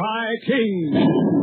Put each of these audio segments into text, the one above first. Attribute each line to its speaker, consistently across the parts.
Speaker 1: Sky King.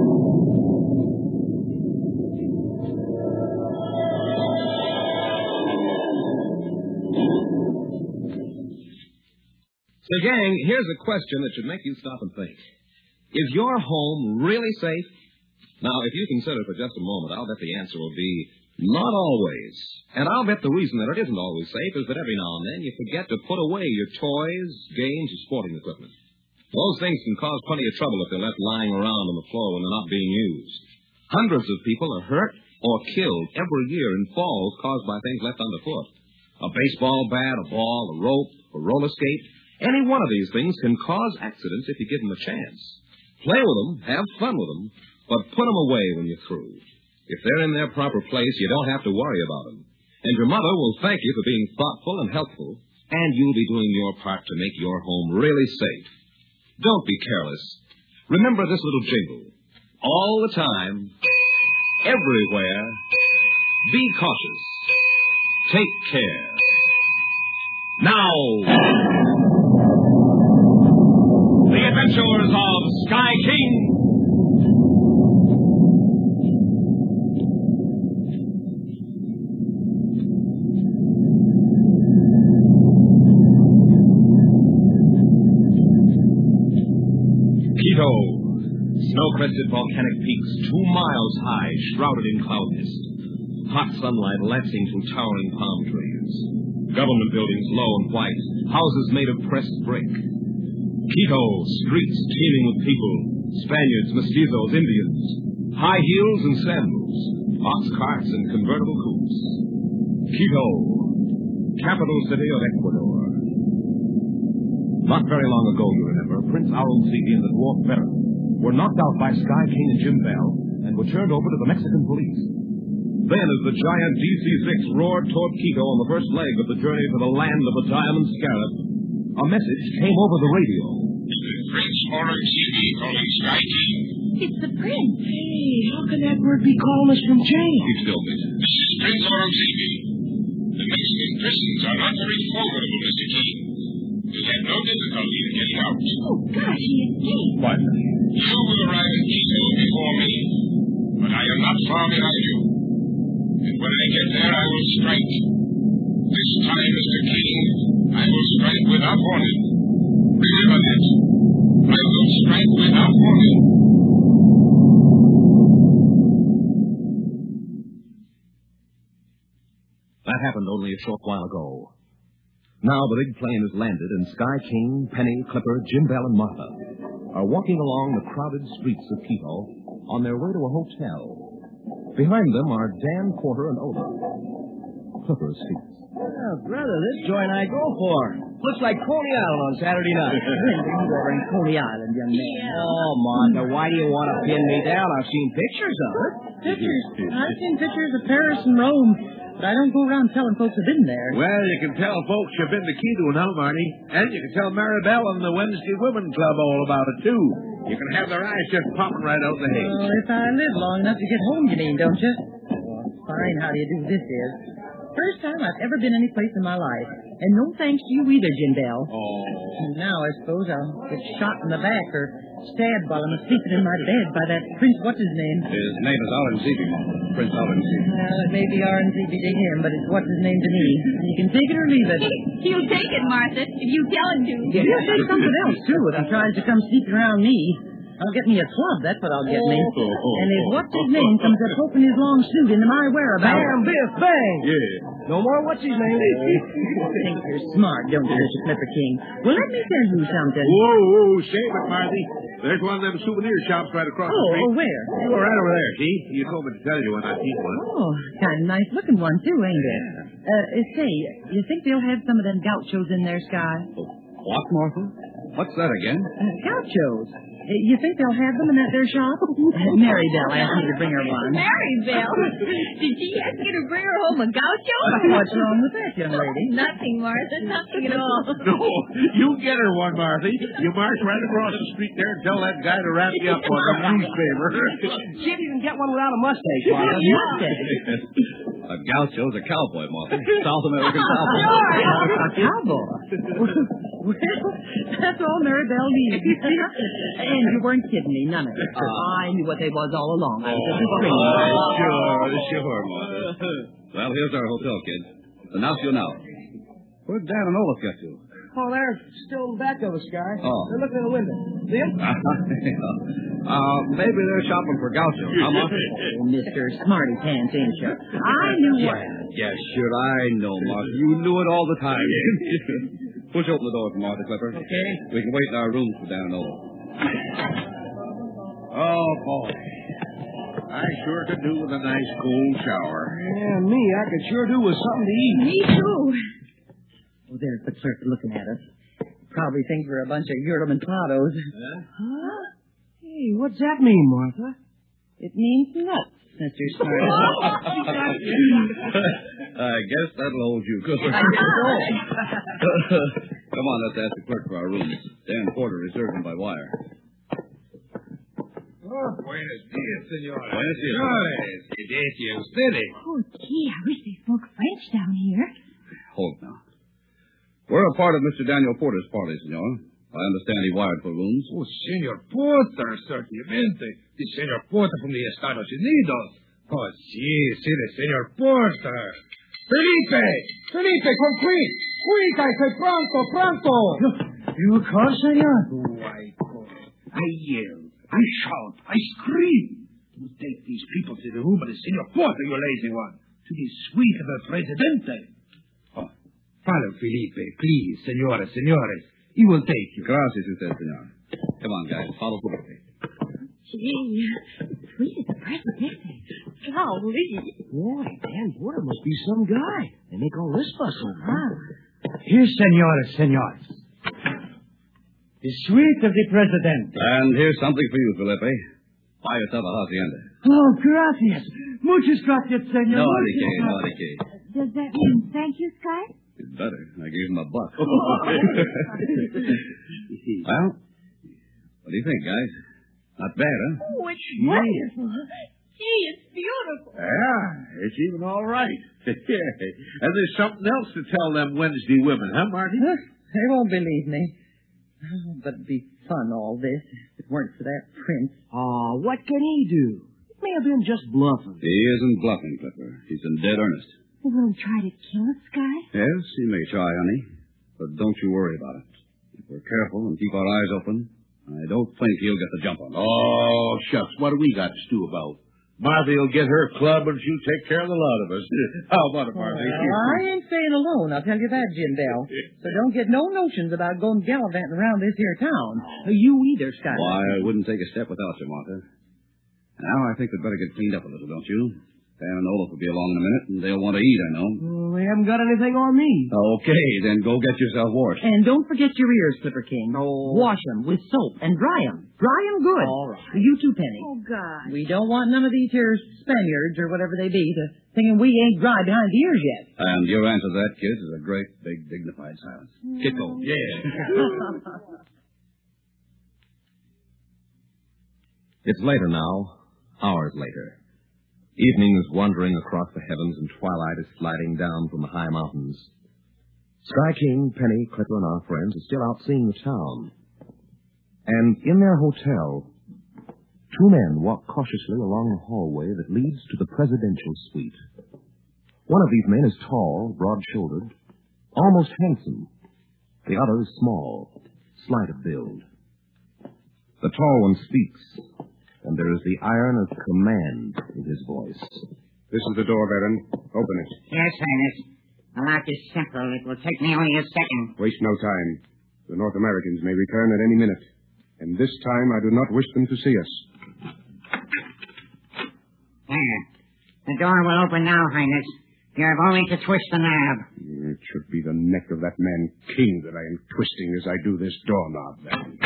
Speaker 2: So, gang, here's a question that should make you stop and think. Is your home really safe? Now, if you consider for just a moment, I'll bet the answer will be not always. And I'll bet the reason that it isn't always safe is that every now and then you forget to put away your toys, games, or sporting equipment. Those things can cause plenty of trouble if they're left lying around on the floor when they're not being used. Hundreds of people are hurt or killed every year in falls caused by things left underfoot. A baseball bat, a ball, a rope, a roller skate. Any one of these things can cause accidents if you give them a chance. Play with them, have fun with them, but put them away when you're through. If they're in their proper place, you don't have to worry about them. And your mother will thank you for being thoughtful and helpful, and you'll be doing your part to make your home really safe. Don't be careless. Remember this little jingle. All the time, everywhere, be cautious. Take care. Now, The Adventures of Sky King. Quito. Snow-crested volcanic peaks 2 miles high, shrouded in cloud mist. Hot sunlight lancing through towering palm trees. Government buildings low and white. Houses made of pressed brick. Quito, streets teeming with people. Spaniards, mestizos, Indians. High heels and sandals. Box carts and convertible coupes. Quito, capital city of Ecuador. Not very long ago, you remember, Prince Aruncibia and the dwarf Baron were knocked out by Sky King and Jim Bell and were turned over to the Mexican police. Then, as the giant DC-6 roared toward Quito on the first leg of the journey to the land of the Diamond Scarab, a message came over the radio.
Speaker 3: Prince Aruncibia calling Sky King.
Speaker 4: It's the prince.
Speaker 5: Hey, how can that bird be calling us from jail?
Speaker 2: Keep still, miss.
Speaker 3: This is Prince Aruncibia. The Mexican prisons are not very formidable, Mr. King. We had no difficulty in getting out.
Speaker 4: Oh, gosh, he escaped.
Speaker 2: What?
Speaker 3: You will arrive in Quito before me, but I am not far behind you. And when I get there, I will strike. This time, Mr. King, I will strike without warning. Remember this. I will strike without warning.
Speaker 2: That happened only a short while ago. Now the big plane has landed, and Sky King, Penny, Clipper, Jim Bell, and Martha are walking along the crowded streets of Quito on their way to a hotel. Behind them are Dan Porter and Oda. Clipper speaks.
Speaker 5: Oh, brother, this joint I go for. Looks like Coney Island on Saturday night.
Speaker 4: Over in Coney Island, young man.
Speaker 5: Yeah. Oh, Martha, why do you want to pin me down? I've seen pictures of it.
Speaker 4: Pictures. I've seen pictures of Paris and Rome, but I don't go around telling folks I've been there.
Speaker 6: Well, you can tell folks you've been to Quito now, Marty. And you can tell Maribel and the Wednesday Women Club all about it, too. You can have their eyes just popping right out the head.
Speaker 4: Well, if I live long enough to get home, you mean, don't you? Well, fine, how do you do this is. First time I've ever been any place in my life. And no thanks to you either, Jim Bell.
Speaker 6: Oh.
Speaker 4: And now I suppose I'll get shot in the back or stabbed while I'm sleeping in my bed by that Prince what's-his-name.
Speaker 6: His name is Aruncibia, Prince Aruncibia.
Speaker 4: Well, it may be RNCB to him, but it's what's-his-name to me. You can take it or leave it.
Speaker 7: He'll take it, Martha, if you tell him to.
Speaker 4: He'll say something else, too, if he tries to come sneaking around me. I'll get me a club, that's what I'll get me. And if what's-his-name comes up poking his long suit into my whereabouts...
Speaker 5: Bam, biff, bang!
Speaker 6: Yeah.
Speaker 5: No more what's-his-name?
Speaker 4: You think you're smart, don't you, Mr. Clipper King? Well, let me tell you something.
Speaker 6: Whoa, save it, Marty. There's one of them souvenir shops right across the street.
Speaker 4: Oh, where?
Speaker 6: You go right over there, see? You told me to tell you when I see one.
Speaker 4: Oh, kind of nice-looking one, too, ain't it? Say, you think they'll have some of them gauchos in their Sky?
Speaker 6: What, Martha? What's that again?
Speaker 4: Gauchos. You think they'll have them in that their shop? Mary Bell asked me to bring her one.
Speaker 7: Mary Bell? Did she ask you to bring her home a gaucho?
Speaker 4: What's wrong with that, young lady?
Speaker 7: Nothing, Martha, nothing at all.
Speaker 6: No, you get her one, Marthy. You march right across the street there and tell that guy to wrap you up on the newspaper.
Speaker 5: See if you can get one without a mustache, Martha.
Speaker 6: A gaucho's a cowboy, Martha. South American cowboy.
Speaker 4: A cowboy? Well, that's all Maribel needs. And you weren't kidding me, none of it. I knew what they was all along. I was just
Speaker 1: Sure, Martha. Well, here's our hotel, kids. Announce you now. Where'd Dan and Olaf get to?
Speaker 5: Oh, they're still back of us, Guy.
Speaker 1: Oh.
Speaker 5: They're looking in the window. See 'em?
Speaker 1: Maybe they're shopping for Gaucho. How much?
Speaker 4: Oh, Mr. Smarty Pants, ain't you? I knew what.
Speaker 1: Yeah, sure, I know, Martha. You knew it all the time. Push open the door for Martha, Clipper.
Speaker 5: Okay.
Speaker 1: We can wait in our rooms for Dan and Olaf.
Speaker 6: Oh, boy. I sure could do with a nice cold shower.
Speaker 5: Yeah, me, I could sure do with something to eat.
Speaker 7: Me too.
Speaker 4: Oh, there's the clerk looking at us. Probably thinks we're a bunch of Euromentados.
Speaker 5: Huh? Hey, what's that mean, Martha?
Speaker 4: It means nuts, Mr. Smarty.
Speaker 1: I guess that'll hold you, Clipper. Come on, let's ask the clerk for our rooms. Dan Porter reserved them by wire.
Speaker 3: Buenos dias, senora.
Speaker 1: Buenos dias.
Speaker 3: Señores, ¿qué decía ustedes?
Speaker 7: Oh, gee, I wish they spoke French down here.
Speaker 1: Hold now. We're a part of Mr. Daniel Porter's party, senor. I understand he wired for rooms.
Speaker 3: Oh, Senor Porter, certamente. The Senor Porter from the Estados Unidos. Oh, sí, the Senor Porter. Felipe, con quick. Quick, I say pronto.
Speaker 5: You call, senor?
Speaker 3: Oh, I call. I yell. I shout. I scream. You take these people to the room of the Senor Porter, you lazy one. To the suite of the Presidente. Oh, follow Felipe, please, senores. He will take you.
Speaker 1: Gracias, usted, senor. Come on, guys. Follow Felipe.
Speaker 7: Gee, sweet as a Presidente. Golly.
Speaker 5: Boy, Dan Porter must be some guy. They make all this fuss over him. Here, senores. The suite of the President.
Speaker 1: And here's something for you, Felipe. Buy yourself a hacienda.
Speaker 5: Oh, gracias. Muchas gracias, senor.
Speaker 1: No, Enrique.
Speaker 7: Does that mean thank you, Sky?
Speaker 1: It's better. I gave him a buck. Well, what do you think, guys? Not bad, huh?
Speaker 7: Oh, it's wonderful. Gee, it's beautiful.
Speaker 6: Yeah, it's even all right. And there's something else to tell them Wednesday women, huh, Marty?
Speaker 4: They won't believe me. Oh, but it'd be fun, all this, if it weren't for that prince.
Speaker 5: Oh, what can he do? It may have been just bluffing.
Speaker 1: He isn't bluffing, Clipper. He's in dead earnest.
Speaker 7: Will he try to kill us, Sky?
Speaker 1: Yes, he may try, honey. But don't you worry about it. If we're careful and keep our eyes open, I don't think he'll get the jump on us.
Speaker 6: Oh, shucks. What do we got to stew about? Martha will get her club and she'll take care of the lot of us. How about it, Martha?
Speaker 4: Well, I ain't staying alone, I'll tell you that, Jim Bell. So don't get no notions about going gallivanting around this here town. You either, Sky.
Speaker 1: Why, I wouldn't take a step without you, Martha. Now, I think we'd better get cleaned up a little, don't you? Dan and Olaf will be along in a minute, and they'll want to eat, I know.
Speaker 5: They haven't got anything on me.
Speaker 1: Okay, then go get yourself washed.
Speaker 4: And don't forget your ears, Clipper King.
Speaker 5: No.
Speaker 4: Wash them with soap and dry them. Dry them good.
Speaker 5: All right.
Speaker 4: You too, Penny.
Speaker 7: Oh, God.
Speaker 4: We don't want none of these here Spaniards or whatever they be thinking we ain't dry behind the ears yet.
Speaker 1: And your answer to that, kids, is a great, big, dignified silence. Get going.
Speaker 3: Yeah.
Speaker 2: It's later now, hours later. Evening is wandering across the heavens and twilight is sliding down from the high mountains. Sky King, Penny, Clipper, and our friends are still out seeing the town. And in their hotel, two men walk cautiously along the hallway that leads to the presidential suite. One of these men is tall, broad-shouldered, almost handsome. The other is small, slight of build. The tall one speaks, and there is the iron of command in his voice.
Speaker 3: This is the door, Baron. Open it.
Speaker 8: Yes, Highness. The lock is simple. It will take me only a second.
Speaker 3: Waste no time. The North Americans may return at any minute. And this time I do not wish them to see us.
Speaker 8: There. The door will open now, Highness. You have only to twist the knob.
Speaker 3: It should be the neck of that man King that I am twisting as I do this doorknob, Baron.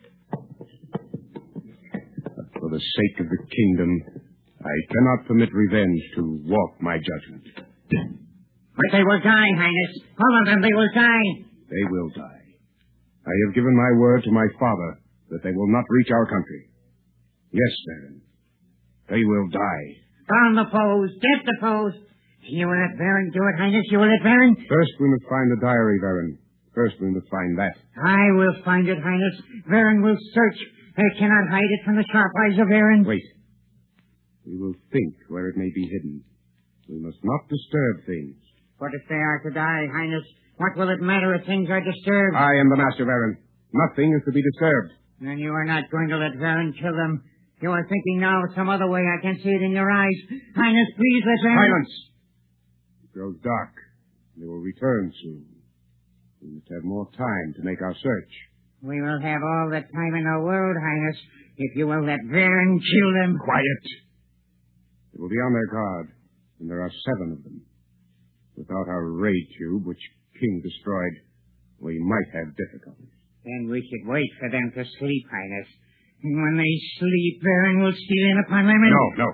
Speaker 3: For the sake of the kingdom, I cannot permit revenge to warp my judgment.
Speaker 8: But they will die, Highness. All of them, they will die.
Speaker 3: They will die. I have given my word to my father that they will not reach our country. Yes, Baron. They will die.
Speaker 8: Down the foes. Get the foes. You will let Baron do it, Highness. You will let Baron.
Speaker 3: First, we must find the diary, Baron.
Speaker 9: First, we must find that.
Speaker 8: I will find it, Highness. Varen will search. I cannot hide it from the sharp eyes of Varen.
Speaker 9: Wait. We will think where it may be hidden. We must not disturb things.
Speaker 8: But if they are to die, Highness, what will it matter if things are disturbed?
Speaker 9: I am the Master Varen. Nothing is to be disturbed.
Speaker 8: Then you are not going to let Varen kill them. You are thinking now of some other way. I can see it in your eyes. Highness, please let Varen...
Speaker 9: Silence! It grows dark. They will return soon. We must have more time to make our search.
Speaker 8: We will have all the time in the world, Highness, if you will let Varen kill them.
Speaker 9: Quiet! They will be on their guard, and there are 7 of them. Without our ray tube, which King destroyed, we might have difficulties.
Speaker 8: Then we should wait for them to sleep, Highness. And when they sleep, Varen will steal in upon them and...
Speaker 9: No.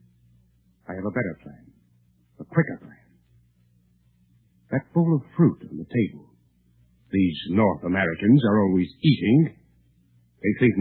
Speaker 9: I have a better plan. A quicker plan. That bowl of fruit on the table. These North Americans are always eating. They think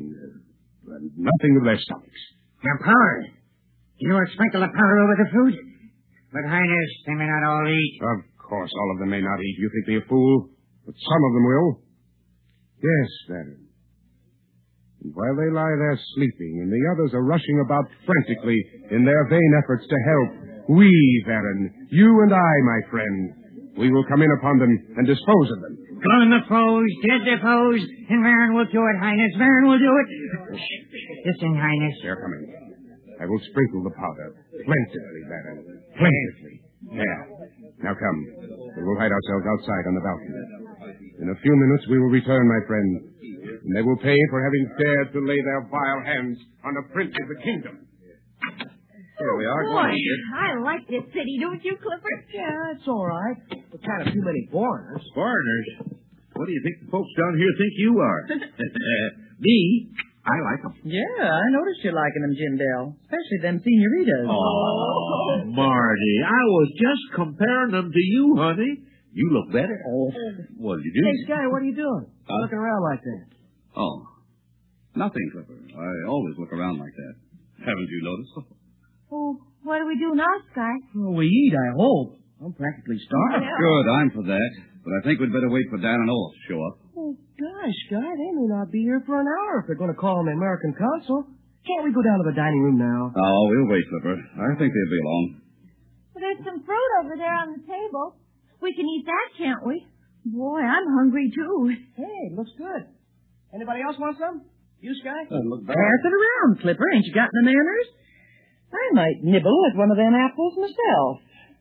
Speaker 9: nothing of their stomachs.
Speaker 8: Your powder. You will sprinkle the powder over the fruit? But, Highness, they may not all eat.
Speaker 9: Of course, all of them may not eat. You think me a fool? But some of them will. Yes, Varen. And while they lie there sleeping and the others are rushing about frantically in their vain efforts to help, we, Varen, you and I, my friend, we will come in upon them and dispose of them.
Speaker 8: Clone the foes, dead the foes, and Varen will do it, Highness. Varen will do it. Listen, Highness.
Speaker 9: They're coming. I will sprinkle the powder. Plentifully, Varen. Plentifully. There. Now come. We will hide ourselves outside on the balcony. In a few minutes we will return, my friend. And they will pay for having dared to lay their vile hands on a prince of the kingdom. Here we are.
Speaker 7: Boy, I like this city, don't you, Clifford?
Speaker 5: Yeah, it's all right. But kind of too many foreigners.
Speaker 6: Foreigners? What do you think the folks down here think you are? Me? I like them.
Speaker 4: Yeah, I noticed you liking them, Jim Dell. Especially them senoritas.
Speaker 6: Oh, Marty, I was just comparing them to you, honey. You look better.
Speaker 5: Oh.
Speaker 6: What did you do?
Speaker 5: Hey, Sky, what are you doing? Looking around like that.
Speaker 1: Oh, nothing, Clifford. I always look around like that. Haven't you noticed?
Speaker 7: Oh, what do we do now, Sky?
Speaker 5: Well, we eat, I hope. I'm practically starved.
Speaker 1: Good, I'm for that. But I think we'd better wait for Dan and Olaf to show up.
Speaker 5: Oh, gosh, Sky, they may not be here for an hour if they're going to call on the American consul. Can't we go down to the dining room now?
Speaker 1: Oh, we'll wait, Clifford. I think they'll be along.
Speaker 7: Well, there's some fruit over there on the table. We can eat that, can't we? Boy, I'm hungry, too.
Speaker 5: Hey, looks good. Anybody else want some? You, Sky?
Speaker 4: Pass it around, Clipper. Ain't you got the manners? I might nibble at one of them apples myself.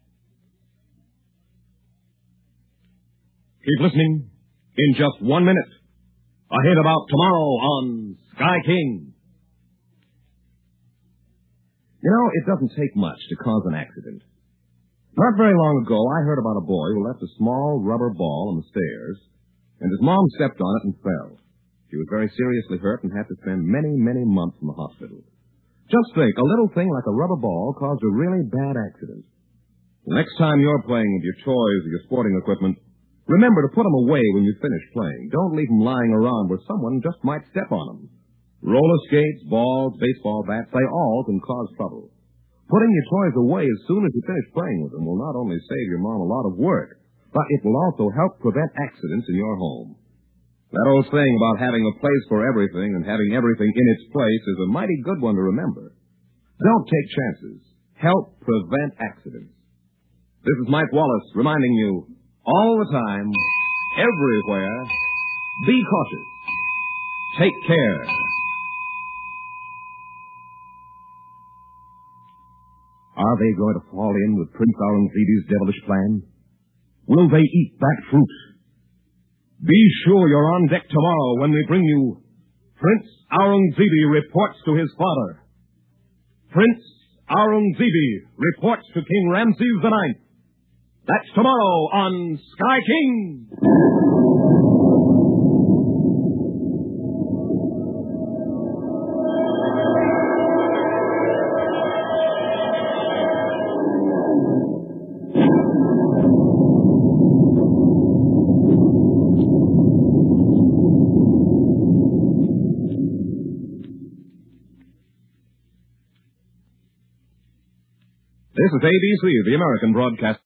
Speaker 2: Keep listening. In just 1 minute, a hit about tomorrow on Sky King. You know, it doesn't take much to cause an accident. Not very long ago, I heard about a boy who left a small rubber ball on the stairs, and his mom stepped on it and fell. She was very seriously hurt and had to spend many, many months in the hospital. Just think, a little thing like a rubber ball caused a really bad accident. The next time you're playing with your toys or your sporting equipment, remember to put them away when you finish playing. Don't leave them lying around where someone just might step on them. Roller skates, balls, baseball bats, they all can cause trouble. Putting your toys away as soon as you finish playing with them will not only save your mom a lot of work, but it will also help prevent accidents in your home. That old saying about having a place for everything and having everything in its place is a mighty good one to remember. Don't take chances. Help prevent accidents. This is Mike Wallace reminding you, all the time, everywhere, be cautious. Take care. Are they going to fall in with Prince Aurangzebe's devilish plan? Will they eat that fruit? Be sure you're on deck tomorrow when we bring you Prince Aurangzebe reports to his father. Prince Aurangzebe reports to King Ramses IX. That's tomorrow on Sky King. This is ABC, the American Broadcast.